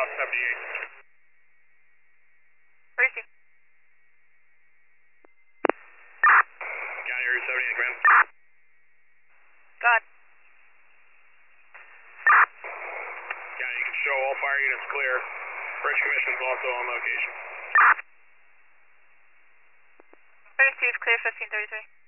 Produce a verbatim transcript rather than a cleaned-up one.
south seventy-eight. Receive. County Area seventy-eight, command. Got it. County, you can show all fire units clear. Bridge Commission's also on location. Receive, clear fifteen thirty-three.